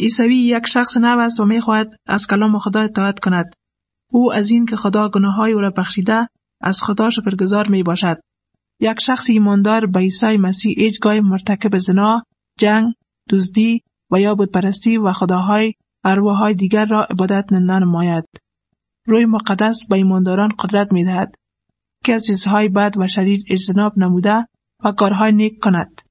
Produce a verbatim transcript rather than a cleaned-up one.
عیسوی یک شخص نو است و می‌خواهد از کلام خدا اطاعت کند. او از این که خدا گناههای او را بخشیده از خدا شکرگزار می باشد. یک شخص ایماندار به عیسی مسیح هیچگاه مرتکب زنا، جنگ، دزدی و یا بتپرستی و خداهای ارواح‌های دیگر را عبادت ننماید. روح مقدس به ایمانداران قدرت می دهد که از چیزهای بد و شریر اجتناب نموده و کارهای نیک کند.